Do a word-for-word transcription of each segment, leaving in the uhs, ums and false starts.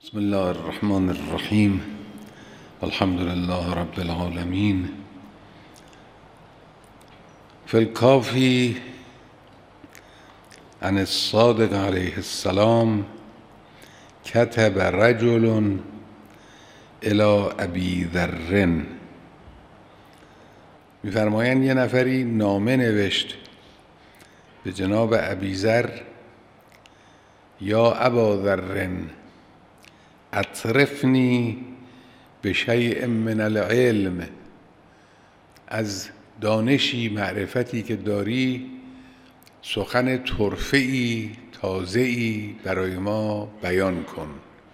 بسم الله الرحمن الرحیم. الحمد لله رب العالمین. فی الکافی عن الصادق علیه السلام کتب رجل الی ابی ذر. می‌فرمایند یه نفری نامه نوشت به جناب ابی ذر: یا ابا ذر اطرفنی بشیء من العلم، از دانشی معرفتی که داری سخن طرفه‌ای تازه‌ای برای ما بیان کن.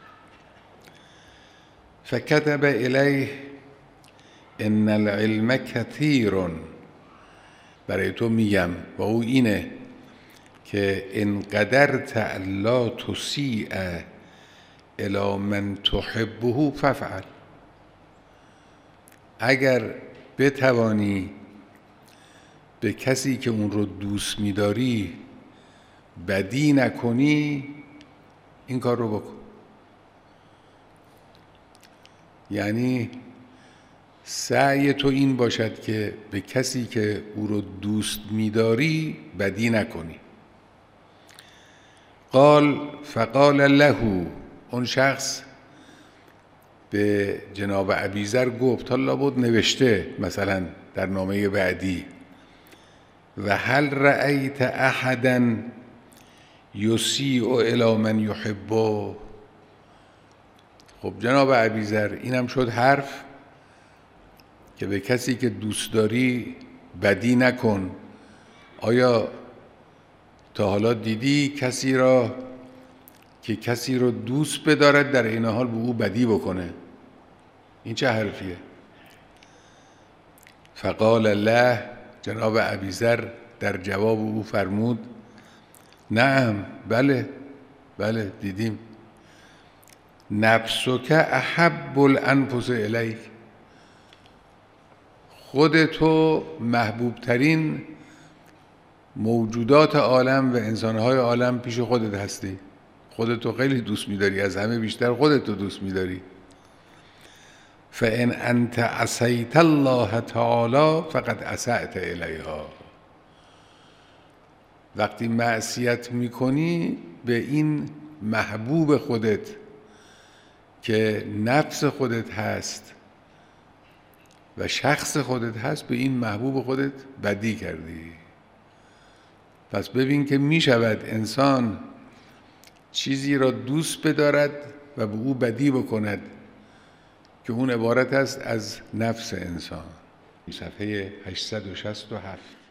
فکتب الیه ان العلم کثیر، برای تو میگم و او اینه که ان قدرت الا تسیء الی من تحبه فافعل، اگر بتوانی به کسی که اون رو دوست می‌داری بدی نکنی این کار رو بکن. یعنی سعی تو این باشد که به کسی که او رو دوست می‌داری بدی نکنی. قال فقال له، اون شخص به جناب ابی ذر گفت، حالا بود نوشته مثلا در نامه بعدی: و هل رأیت احدا یسیء الی من یحبه. خب جناب ابی ذر، اینم شد حرف که به کسی که دوست داری بدی نکن. آیا تا حالا دیدی کسی را که کسی رو دوست بدارد در این حال به او بدی بکنه؟ این چه حرفیه؟ فقال له، جناب ابی ذر در جواب او فرمود: نعم، بله بله دیدیم. نفسک احب الانفس الیک، خودتو محبوب ترین موجودات عالم و انسانهای عالم پیش خودت هستی. خودتو خیلی دوست می‌داری، از همه بیشتر خودتو دوست می‌داری. فإن أنت عصیت الله تعالی فقد اسأت الیها، وقتی معصیت می‌کنی به این محبوب خودت که نفس خودت هست و شخص خودت هست، به این محبوب خودت بدی کردی. پس ببین که می‌شود انسان چیزی را دوست بدارد و به او بدی بکند که اون عبارت است از نفس انسان. صفحه هشتصد و شصت و هفت.